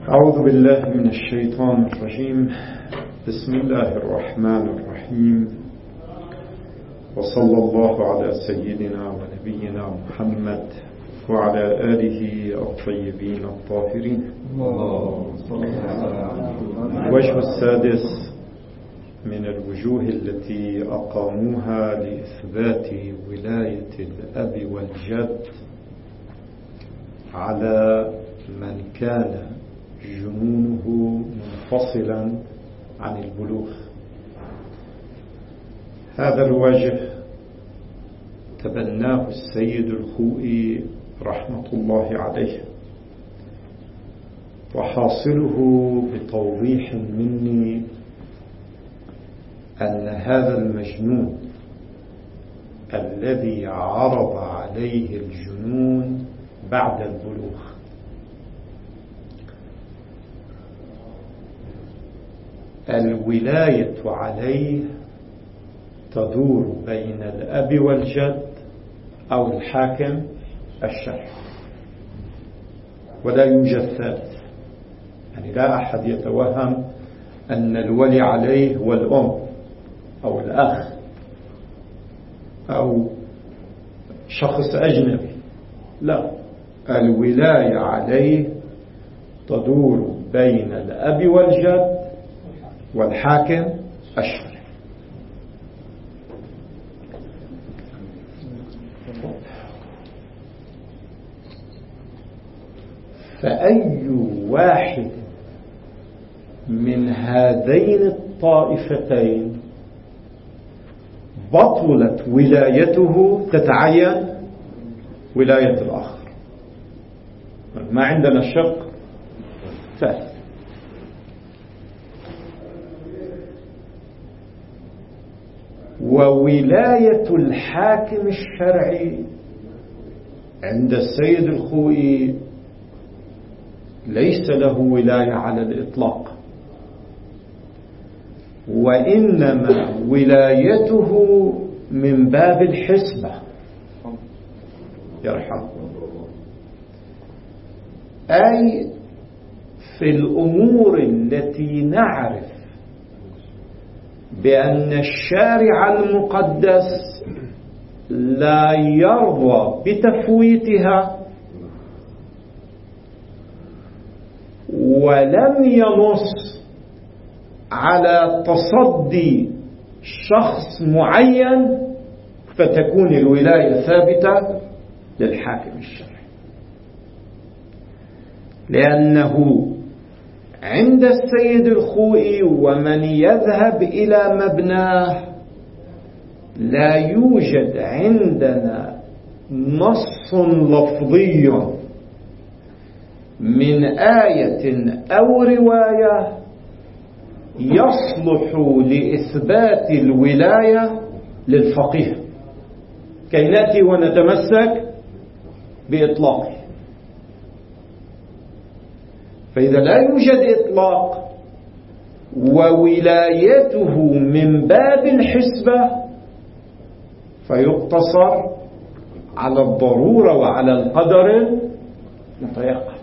أعوذ بالله من الشيطان الرجيم. بسم الله الرحمن الرحيم، وصلى الله على سيدنا ونبينا محمد وعلى آله الطيبين الطاهرين. الوجه السادس من الوجوه التي أقاموها لإثبات ولاية الأب والجد على من كان جنونه منفصلا عن البلوغ. هذا الوجه تبناه السيد الخوئي رحمة الله عليه، وحاصله بتوضيح مني أن هذا المجنون الذي عرض عليه الجنون بعد البلوغ الولاية عليه تدور بين الأب والجد أو الحاكم الشرعي، ولا يوجد ثالث. يعني لا أحد يتوهم أن الولي عليه هو الأم أو الأخ أو شخص أجنبي، لا، الولاية عليه تدور بين الأب والجد والحاكم الشرعي. فأي واحد من هذين الطائفتين بطلت ولايته تتعين ولاية الآخر. ما عندنا شق ثالث. وولاية الحاكم الشرعي عند السيد الخوئي ليس له ولاية على الإطلاق، وإنما ولايته من باب الحسبة يرحمه، أي في الأمور التي نعرف بأن الشارع المقدس لا يرضى بتفويتها، ولم ينص على تصدي شخص معين، فتكون الولاية ثابتة للحاكم الشرعي، لأنه عند السيد الخوئي ومن يذهب إلى مبناه لا يوجد عندنا نص لفظي من آية أو رواية يصلح لإثبات الولاية للفقيه كي نأتي ونتمسك بإطلاقه. فإذا لا يوجد إطلاق وولايته من باب الحسبة فيقتصر على الضرورة وعلى القدر المتيقن.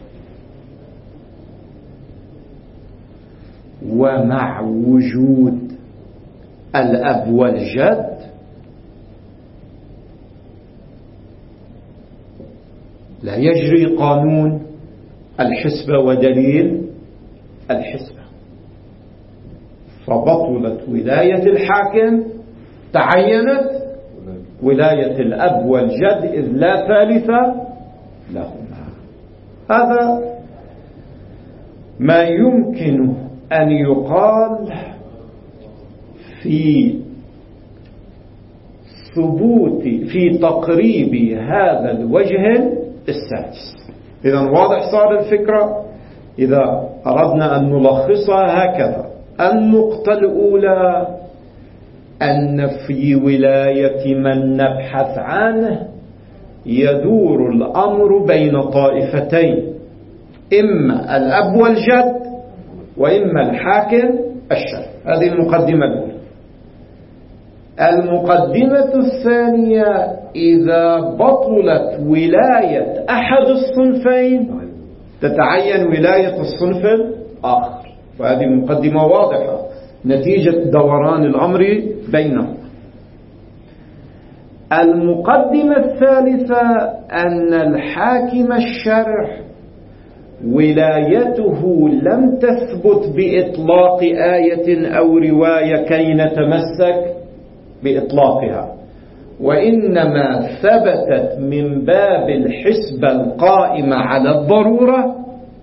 ومع وجود الأب والجد لا يجري قانون الحسبة ودليل الحسبة، فبطلت ولاية الحاكم، تعينت ولاية الأب والجد إذ لا ثالث لهما. هذا ما يمكن أن يقال في في تقريب هذا الوجه السادس. إذا واضح صار الفكرة. إذا أردنا أن نلخصها هكذا: النقطة الأولى أن في ولاية من نبحث عنه يدور الأمر بين طائفتين، إما الأب والجد وإما الحاكم الشرعي. هذه المقدمة الأولى. المقدمة الثانية: إذا بطلت ولاية أحد الصنفين تتعين ولاية الصنف الآخر. وهذه مقدمة واضحة نتيجة دوران الأمر بينهم. المقدمة الثالثة أن الحاكم الشرع ولايته لم تثبت بإطلاق آية أو رواية كي نتمسك بإطلاقها، وإنما ثبتت من باب الحسبة القائمة على الضرورة،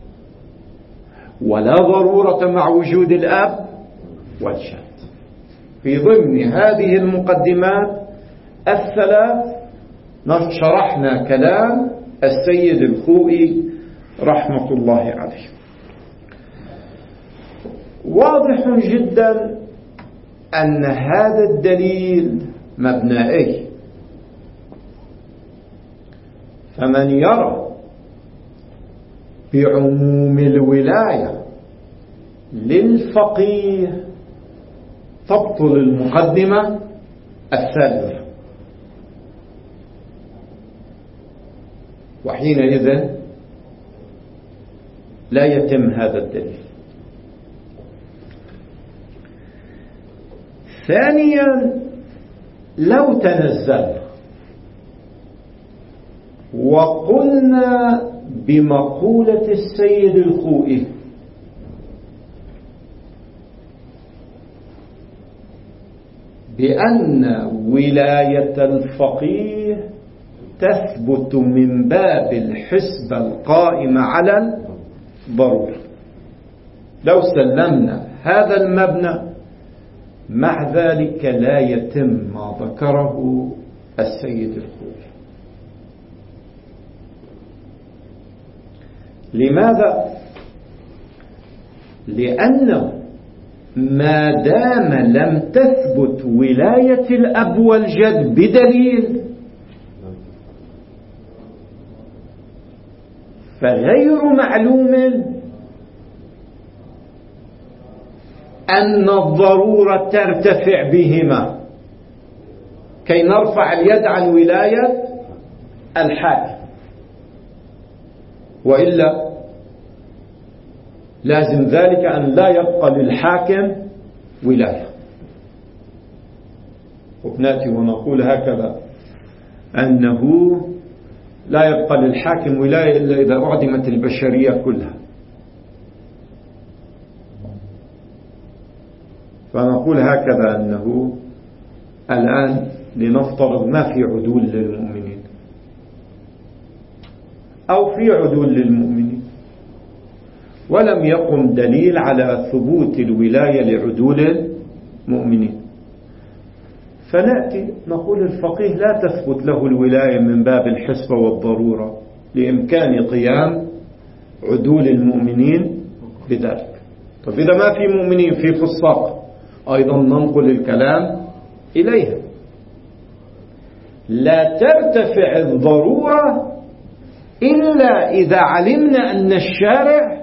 ولا ضرورة مع وجود الأب والجد. في ضمن هذه المقدمات الثلاث شرحنا كلام السيد الخوئي رحمة الله عليه. واضح جدا أن هذا الدليل مبنائي، فمن يرى بعموم الولاية للفقيه تبطل المقدمة الثالثة، وحينئذ لا يتم هذا الدليل. ثانيا، لو تنزلنا وقلنا بمقولة السيد الخوئي بأن ولاية الفقيه تثبت من باب الحسبة القائمة على الضرورة، لو سلمنا هذا المبنى، مع ذلك لا يتم ما ذكره السيد الخوئي. لماذا؟ لأنه ما دام لم تثبت ولاية الأب والجد بدليل، فغير معلوم أن الضرورة ترتفع بهما كي نرفع اليد عن ولاية الحاكم، وإلا لازم ذلك أن لا يبقى للحاكم ولاية. ونأتي ونقول هكذا أنه لا يبقى للحاكم ولاية إلا إذا أعدمت البشرية كلها. فنقول هكذا أنه الآن لنفترض ما في عدول للمؤمنين أو في عدول للمؤمنين، ولم يقم دليل على ثبوت الولاية لعدول المؤمنين، فنأتي نقول الفقيه لا تثبت له الولاية من باب الحسبة والضرورة لإمكان قيام عدول المؤمنين بذلك. طب إذا ما في مؤمنين في فساق أيضا ننقل الكلام إليها. لا ترتفع الضرورة إلا إذا علمنا أن الشارع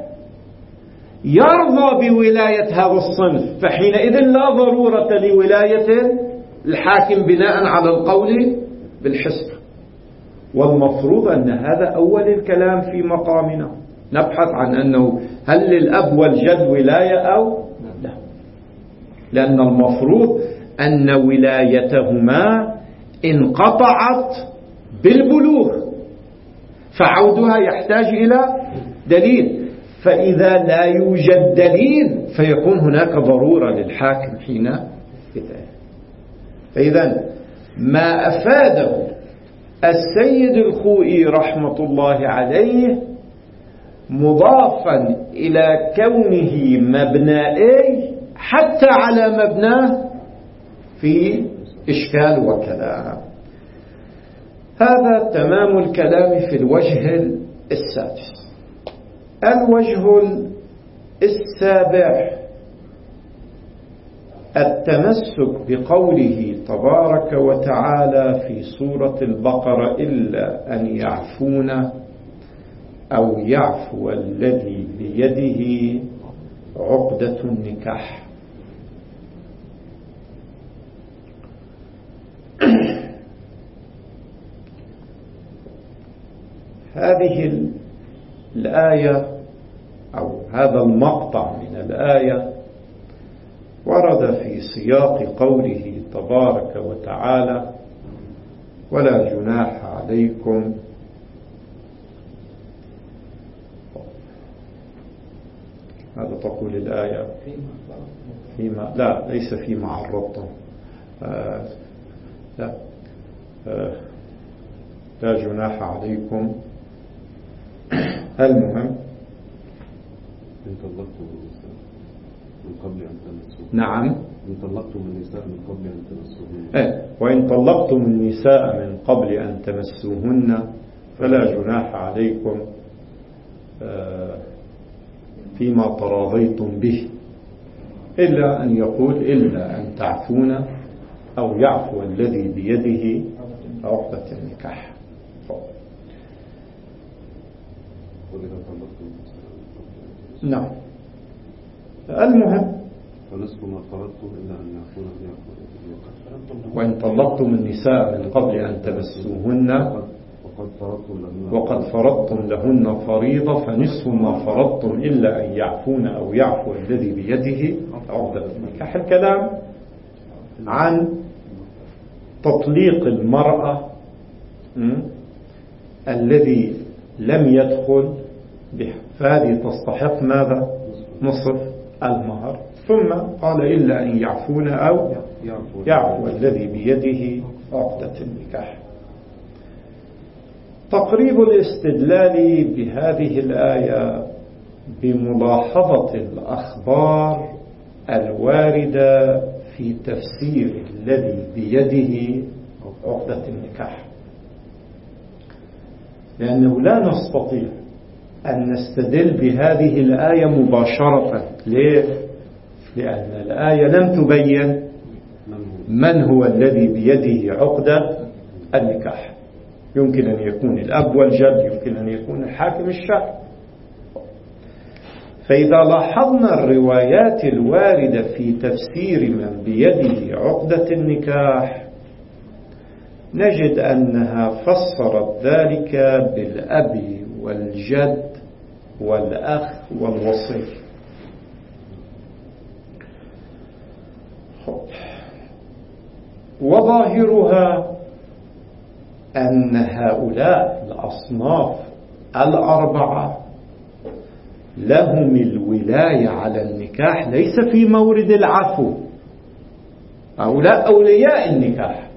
يرضى بولاية هذا الصنف، فحينئذ لا ضرورة لولاية الحاكم بناء على القول بالحسبة. والمفروض أن هذا أول الكلام في مقامنا، نبحث عن أنه هل للأب والجد ولاية أو لا، لأن المفروض أن ولايتهما انقطعت بالبلوغ، فعودها يحتاج إلى دليل، فإذا لا يوجد دليل فيكون هناك ضرورة للحاكم حينئذ. فإذا ما أفاده السيد الخوئي رحمة الله عليه مضافا إلى كونه مبنائي حتى على مبناه في إشكال وكلام. هذا تمام الكلام في الوجه السادس. الوجه السابع التمسك بقوله تبارك وتعالى في سورة البقرة إلا أن يعفون أو يعفو الذي بيده عقدة النكاح. هذه الآية أو هذا المقطع من الآية ورد في سياق قوله تبارك وتعالى: ولا جناح عليكم هذا تقول الآية فيما لا ليس فيما عرضتم لا لا جناح عليكم. المهم إن طلقتم النساء من قبل أن تمسوهن. نعم، إن طلقتم النساء من قبل أن تمسوهن. وإن طلقتم النساء من قبل أن تمسوهن فلا جناح عليكم فيما تراضيتم به، إلا أن يقول إلا أن تعفون أو يعفو الذي بيده عقدة النكاح. نعم. المهم فنصف ما فرضتم إلا أن يعفون وإن طلقتم النساء من قبل أن تمسوهن وقد فرضتم لهن فريضة فنصف ما فرضتم إلا أن يعفون أو يعفو الذي بيده عقدة النكاح. الكلام عن تطليق المرأة الذي لم يدخل به، فهذه تستحق ماذا؟ نصف المهر. ثم قال إلا أن يعفون أو يعفو الذي بيده عقدة النكاح. تقريب الاستدلال بهذه الآية بملاحظة الأخبار الواردة في تفسير الذي بيده عقدة النكاح، لأنه لا نستطيع أن نستدل بهذه الآية مباشرة. ليه؟ لأن الآية لم تبين من هو الذي بيده عقدة النكاح. يمكن أن يكون الأب والجد، يمكن أن يكون الحاكم الشرعي. فإذا لاحظنا الروايات الواردة في تفسير من بيده عقدة النكاح نجد أنها فسرت ذلك بالأب والجد والأخ والوصي. وظاهرها أن هؤلاء الأصناف الأربعة لهم الولاية على النكاح ليس في مورد العفو. هؤلاء أولياء النكاح.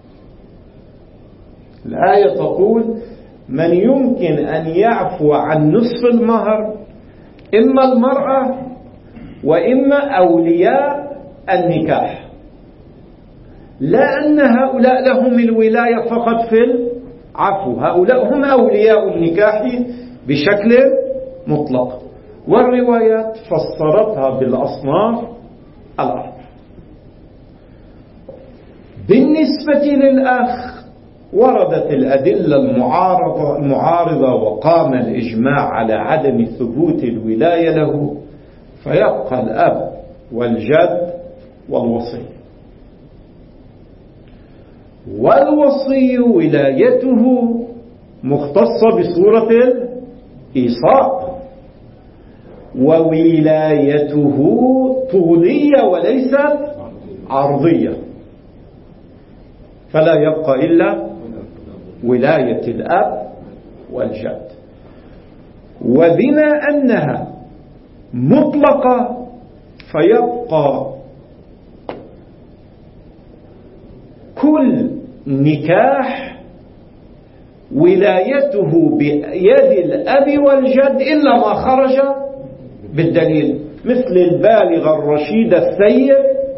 الآية تقول من يمكن أن يعفو عن نصف المهر إما المرأة وإما أولياء النكاح، لا أن هؤلاء لهم الولاية فقط في العفو، هؤلاء هم أولياء النكاح بشكل مطلق. والروايات فسرتها بالأصناف الأربعة. بالنسبة للأخ وردت الأدلة المعارضة وقام الإجماع على عدم ثبوت الولاية له، فيبقى الأب والجد والوصي. والوصي ولايته مختصة بصورة الإيصاء، وولايته طولية وليست عرضية، فلا يبقى إلا ولاية الأب والجد. وبما أنها مطلقة فيبقى كل نكاح ولايته بيد الأب والجد إلا ما خرج بالدليل، مثل البالغ الرشيد الثيب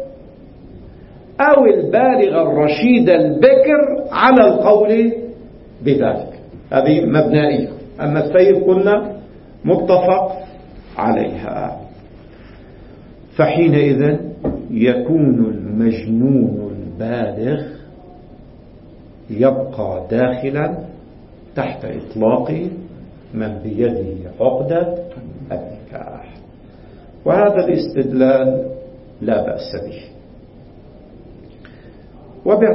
أو البالغ الرشيد البكر على القول بذلك، هذه مبنائية. أما الثيب قلنا متفق عليها. فحينئذ يكون المجنون البالغ يبقى داخلا تحت إطلاق من بيده عقدة النكاح. وهذا الاستدلال لا بأس به.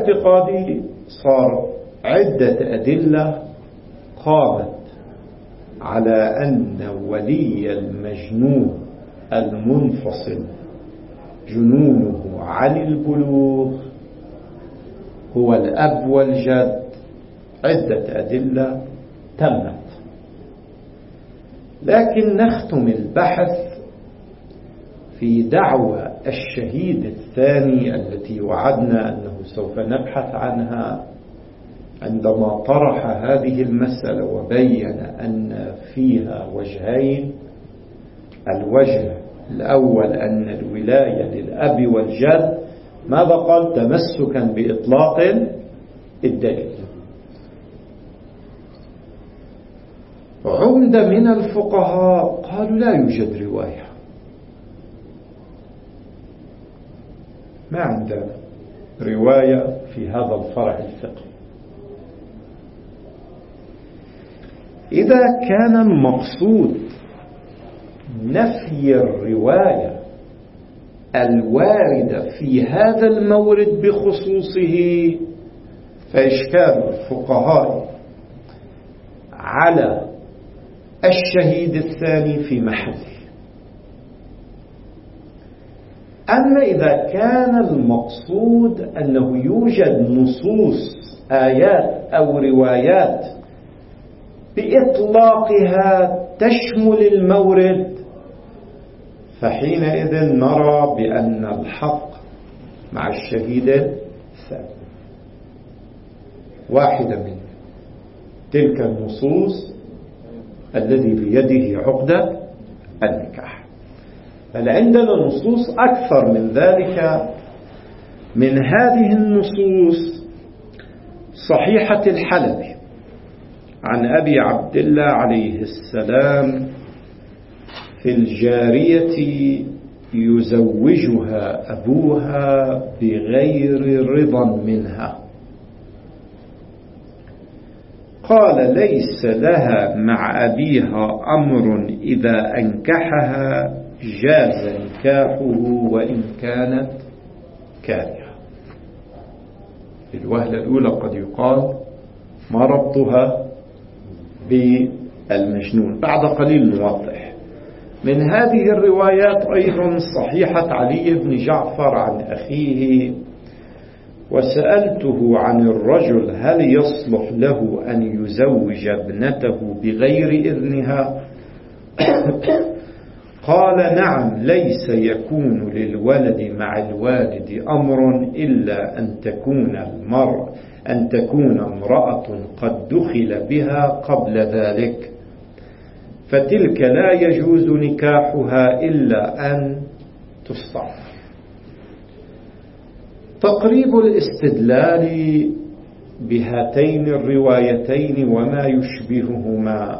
وباعتقادي صار عدة أدلة قامت على أن ولي المجنون المنفصل جنونه عن البلوغ هو الأب والجد عدة أدلة تمت. لكن نختم البحث في دعوى الشهيد الثاني التي وعدنا أنه سوف نبحث عنها عندما طرح هذه المسألة وبين أن فيها وجهين. الوجه الأول أن الولاية للأب والجد ماذا قال؟ تمسكا بإطلاق الدليل. عمدة من الفقهاء قالوا لا يوجد رواية، ما عندنا رواية في هذا الفرع الفقهي. إذا كان المقصود نفي الرواية الواردة في هذا المورد بخصوصه فإشكال الفقهاء على الشهيد الثاني في محله. أما إذا كان المقصود أنه يوجد نصوص آيات أو روايات بإطلاقها تشمل المورد فحينئذ نرى بأن الحق مع الشهيد الثاني. واحدة من تلك النصوص الذي بيده عقدة النكاح. بل عندنا نصوص أكثر من ذلك. من هذه النصوص صحيحة الحلبي عن أبي عبد الله عليه السلام في الجارية يزوجها أبوها بغير رضا منها. قال ليس لها مع أبيها أمر إذا أنكحها جاز نكاحه وإن كانت كارهة. في الوهلة الأولى قد يقال ما ربطها بالمجنون، بعد قليل نوضح. من هذه الروايات أيضا صحيحة علي بن جعفر عن أخيه وسألته عن الرجل هل يصلح له أن يزوج ابنته بغير إذنها؟ قال نعم، ليس يكون للولد مع الوالد أمر إلا أن تكون امرأة قد دخل بها قبل ذلك، فتلك لا يجوز نكاحها إلا أن تستعمر. تقريب الاستدلال بهاتين الروايتين وما يشبههما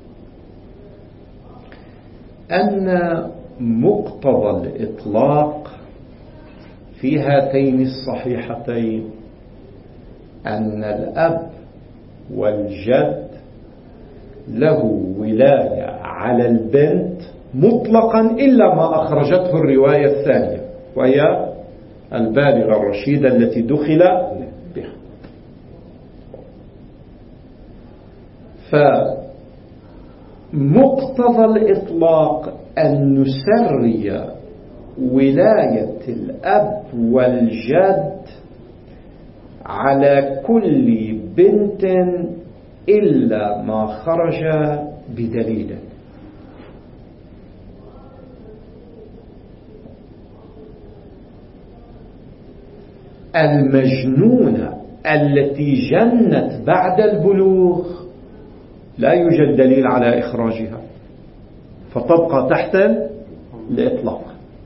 أن مقتضى الإطلاق في هاتين الصحيحتين أن الأب والجد له ولاية على البنت مطلقا إلا ما أخرجته الرواية الثانية وهي البالغة الرشيدة التي دخل بها. فمقتضى الإطلاق أن نسري ولاية الأب والجد على كل بنت إلا ما خرج بدليل. المجنونة التي جنت بعد البلوغ لا يوجد دليل على إخراجها فتبقى تحت الإطلاق،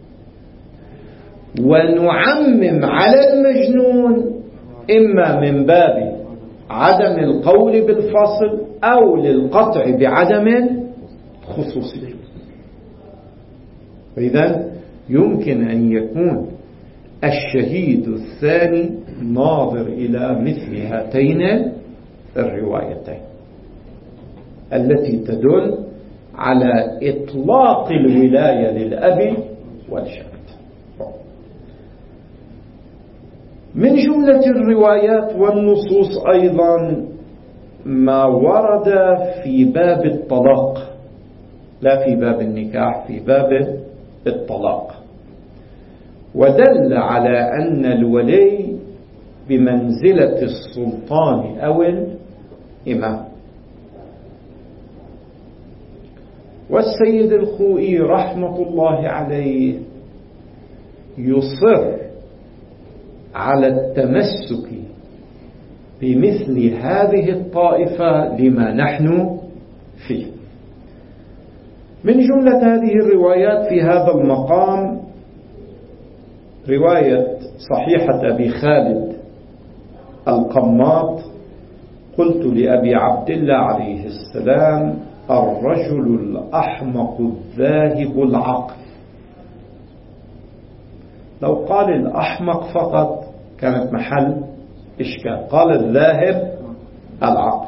ونعمم على المجنون إما من باب عدم القول بالفصل أو للقطع بعدم خصوصية. فإذا يمكن أن يكون الشهيد الثاني ناظر إلى مثل هاتين الروايتين التي تدل على إطلاق الولاية للأب والجد. من جملة الروايات والنصوص أيضا ما ورد في باب الطلاق، لا في باب النكاح، في باب الطلاق، ودل على أن الولي بمنزلة السلطان أو الإمام. والسيد الخوئي رحمة الله عليه يصر على التمسك بمثل هذه الطائفة لما نحن فيه. من جملة هذه الروايات في هذا المقام رواية صحيحة أبي خالد القماط: قلت لأبي عبد الله عليه السلام: الرجل الأحمق الذاهب العقل. لو قال الأحمق فقط كانت محل إشكال، قال الذاهب العقل.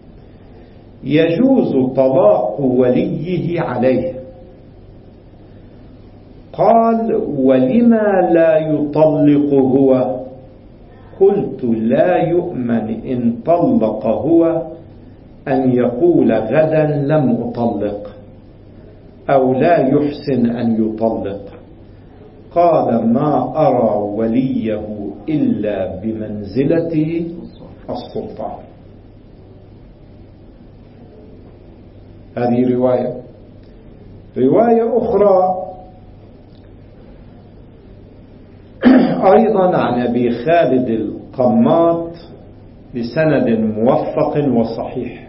يجوز طلاق وليه عليه. قال: ولما لا يطلق هو؟ قلت: لا يؤمن إن طلق هو أن يقول غدا لم أطلق، أو لا يحسن أن يطلق. قال: ما أرى وليه إلا بمنزلة السلطان. هذه رواية أخرى أيضا عن أبي خالد القماط بسند موفق وصحيح: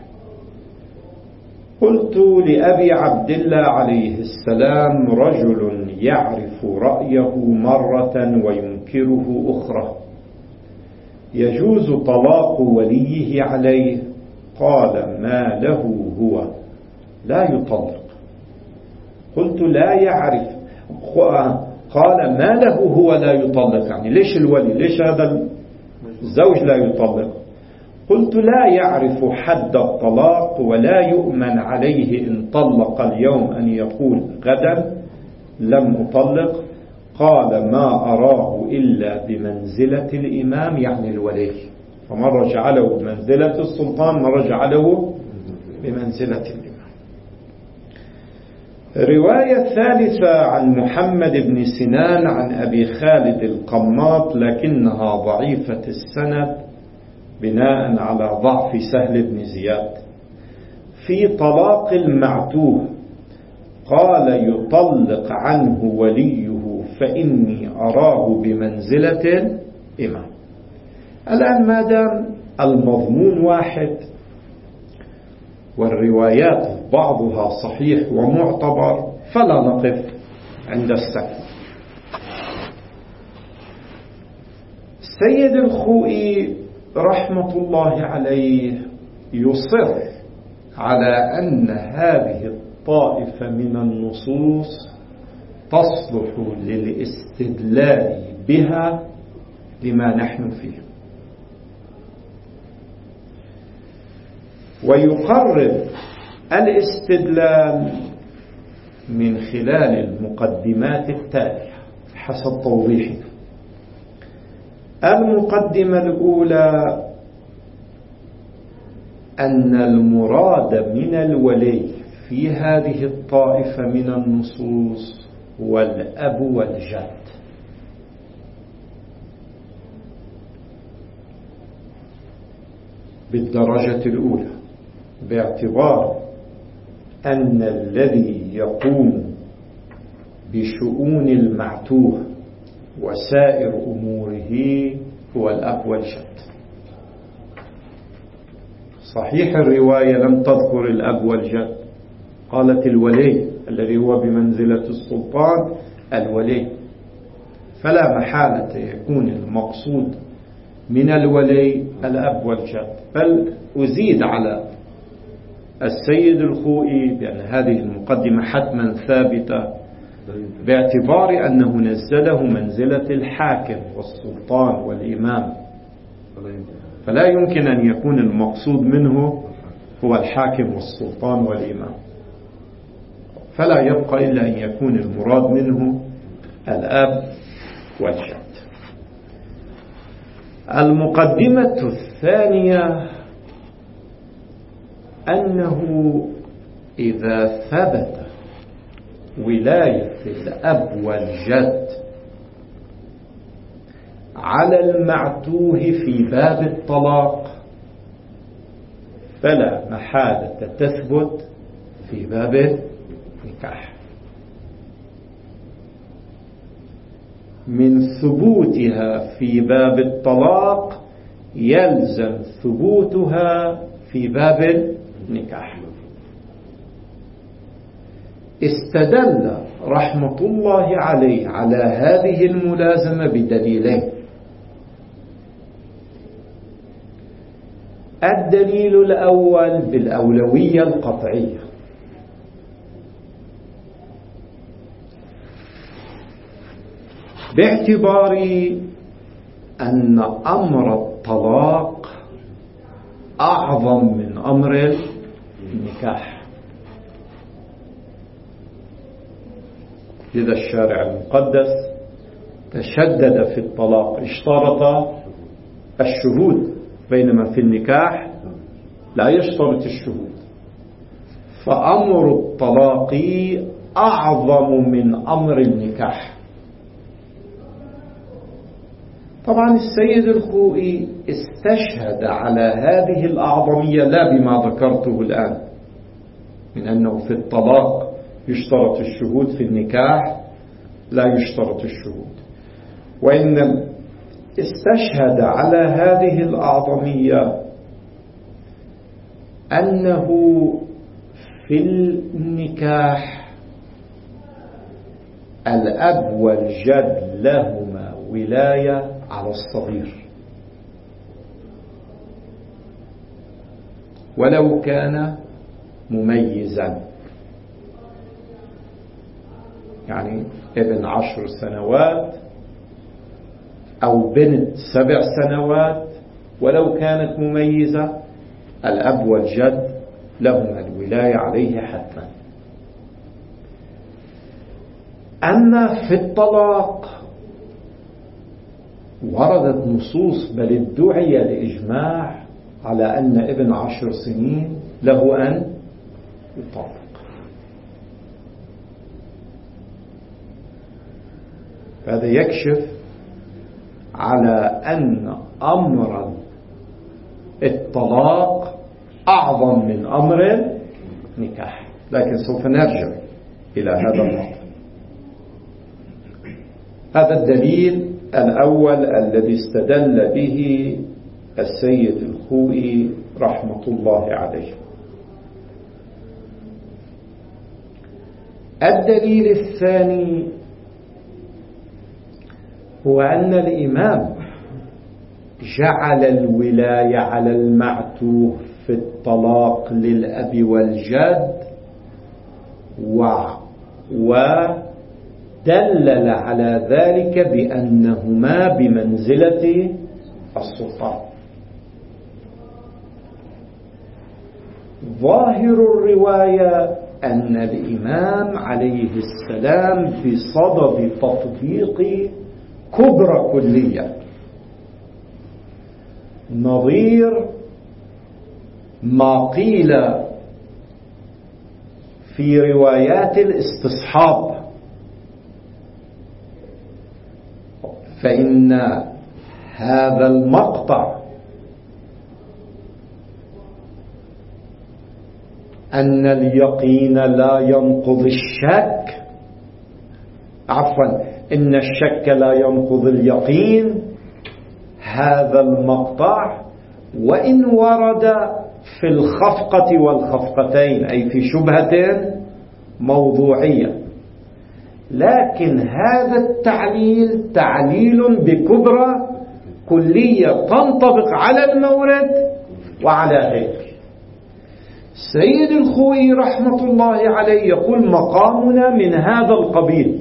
قلت لأبي عبد الله عليه السلام: رجل يعرف رأيه مرة وينكره أخرى، يجوز طلاق وليه عليه؟ قال: ما له هو لا يطلق. قلت: لا يعرف. قال: ما له هو لا يطلق، يعني ليش الولي، ليش هذا الزوج لا يطلق؟ قلت: لا يعرف حد الطلاق ولا يؤمن عليه إن طلق اليوم أن يقول غدا لم أطلق. قال: ما أراه إلا بمنزلة الإمام، يعني الولي، فمرة جعله بمنزلة السلطان، مرة جعله بمنزلة الإمام. رواية ثالثة عن محمد بن سنان عن أبي خالد القماط، لكنها ضعيفة السند بناء على ضعف سهل بن زياد، في طلاق المعتوه. قال: يطلق عنه وليه فإني أراه بمنزلة الإمام. الآن ما دام المضمون واحد والروايات بعضها صحيح ومعتبر، فلا نقف عند السكت. السيد الخوئي رحمة الله عليه يصر على أن هذه الطائفة من النصوص تصلح للاستدلال بها لما نحن فيه، ويقرر الاستدلال من خلال المقدمات التالية حسب توضيحه. المقدمة الأولى: أن المراد من الولي في هذه الطائفة من النصوص هو الأب والجد، بالدرجة الأولى، باعتبار أن الذي يقوم بشؤون المعتوه وسائر أموره هو الأب والجد. صحيح الرواية لم تذكر الأب والجد، قالت الولي الذي هو بمنزلة السلطان الولي، فلا محالة يكون المقصود من الولي الأب والجد. بل أزيد على السيد الخوئي بأن هذه المقدمة حتما ثابتة باعتبار أنه نزله منزلة الحاكم والسلطان والإمام، فلا يمكن أن يكون المقصود منه هو الحاكم والسلطان والإمام، فلا يبقى إلا أن يكون المراد منه الأب والجد. المقدمة الثانية: أنه إذا ثبت ولاية الأب والجد على المعتوه في باب الطلاق فلا محالة تثبت في باب النكاح. من ثبوتها في باب الطلاق يلزم ثبوتها في باب النكاح. استدل رحمة الله عليه على هذه الملازمة بدليلين. الدليل الأول بالأولوية القطعية، باعتبار أن أمر الطلاق أعظم من أمر النكاح. لذا الشارع المقدس تشدد في الطلاق، اشترط الشهود، بينما في النكاح لا يشترط الشهود. فأمر الطلاق أعظم من أمر النكاح. طبعا السيد الخوئي استشهد على هذه الأعظمية لا بما ذكرته الآن من أنه في الطلاق يشترط الشهود، في النكاح لا يشترط الشهود، وإنما استشهد على هذه الأعظمية أنه في النكاح الأب والجد لهما ولاية على الصغير ولو كان مميزا، يعني ابن 10 سنوات أو بنت 7 سنوات ولو كانت مميزة الأب والجد لهما الولاية عليه حتما. أما في الطلاق وردت نصوص بل ادعي لإجماع على أن ابن 10 سنين له أن يطلق. هذا يكشف على أن أمر الطلاق أعظم من أمر النكاح، لكن سوف نرجع إلى هذا النقطة. هذا الدليل الأول الذي استدل به السيد الخوئي رحمة الله عليه. الدليل الثاني هو أن الإمام جعل الولاية على المعتوه في الطلاق للأب والجد ودلل على ذلك بأنهما بمنزلة السلطان. ظاهر الرواية أن الإمام عليه السلام بصدد تطبيق كبرى كلية نظير ما قيل في روايات الاستصحاب، فإن هذا المقطع أن اليقين لا ينقض الشك، إن الشك لا ينقض اليقين، هذا المقطع وإن ورد في الخفقة والخفقتين أي في شبهة موضوعية، لكن هذا التعليل تعليل بكبرى كلية تنطبق على المورد وعلى غيره. سيد الخوئي رحمة الله عليه يقول مقامنا من هذا القبيل.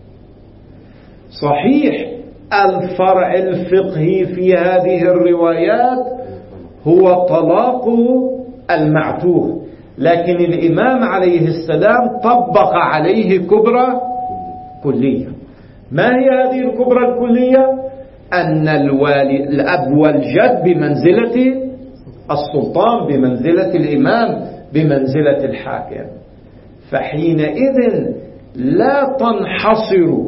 صحيح الفرع الفقهي في هذه الروايات هو طلاق المعتوه، لكن الإمام عليه السلام طبق عليه كبرى كلية. ما هي هذه الكبرى الكلية؟ أن الأب والجد بمنزلة السلطان بمنزلة الإمام بمنزلة الحاكم. فحينئذ لا تنحصر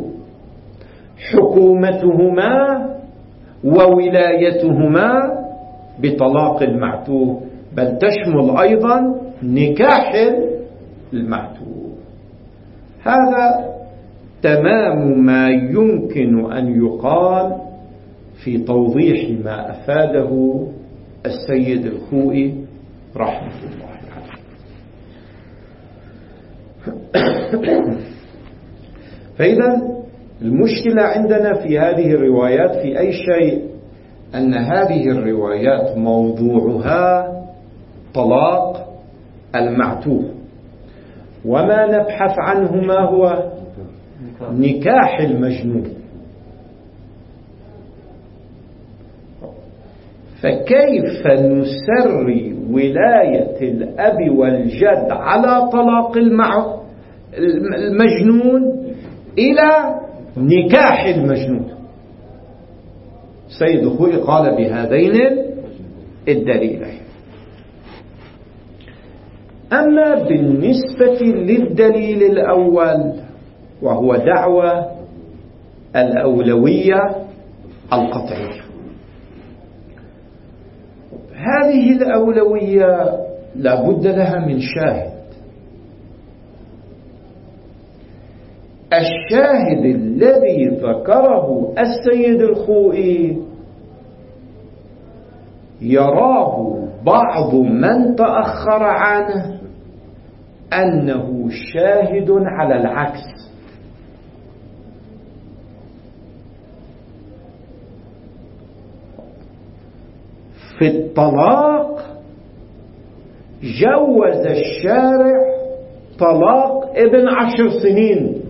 حكومتهما وولايتهما بطلاق المعتوه، بل تشمل أيضا نكاح المعتوه. هذا تمام ما يمكن أن يقال في توضيح ما أفاده السيد الخوئي رحمة الله عليه. فإذا المشكلة عندنا في هذه الروايات في أي شيء أن هذه الروايات موضوعها طلاق المعتوه، وما نبحث عنه ما هو نكاح المجنون. فكيف نسري ولاية الأب والجد على طلاق المجنون إلى نكاح المجنون؟ سيد الخوئي قال بهذين الدليلين. أما بالنسبة للدليل الأول وهو دعوى الأولوية القطعية، هذه الأولوية لا بد لها من شاهد. الشاهد الذي ذكره السيد الخوئي يراه بعض من تأخر عنه أنه شاهد على العكس. في الطلاق جوز الشارع طلاق ابن 10 سنين،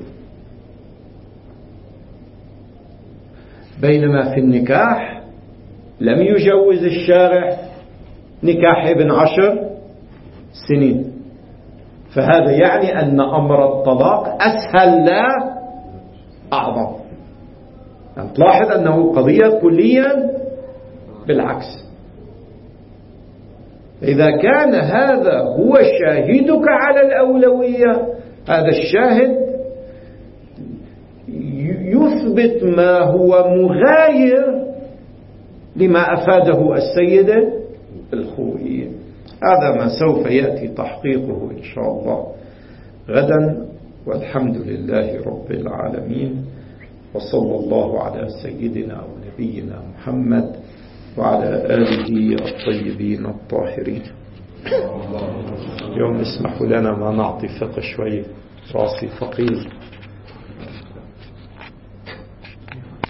بينما في النكاح لم يجوز الشارع نكاح ابن 10 سنين. فهذا يعني أن أمر الطلاق أسهل لا أعظم. يعني تلاحظ أنه قضية كليا بالعكس. إذا كان هذا هو شاهدك على الأولوية، هذا الشاهد يثبت ما هو مغاير لما أفاده السيد الخوئي. هذا ما سوف يأتي تحقيقه إن شاء الله غدا، والحمد لله رب العالمين، وصلى الله على سيدنا ونبينا محمد وعلى آله الطيبين الطاهرين. اليوم اسمحوا لنا ما نعطي فقه شوي، راسي ثقيل.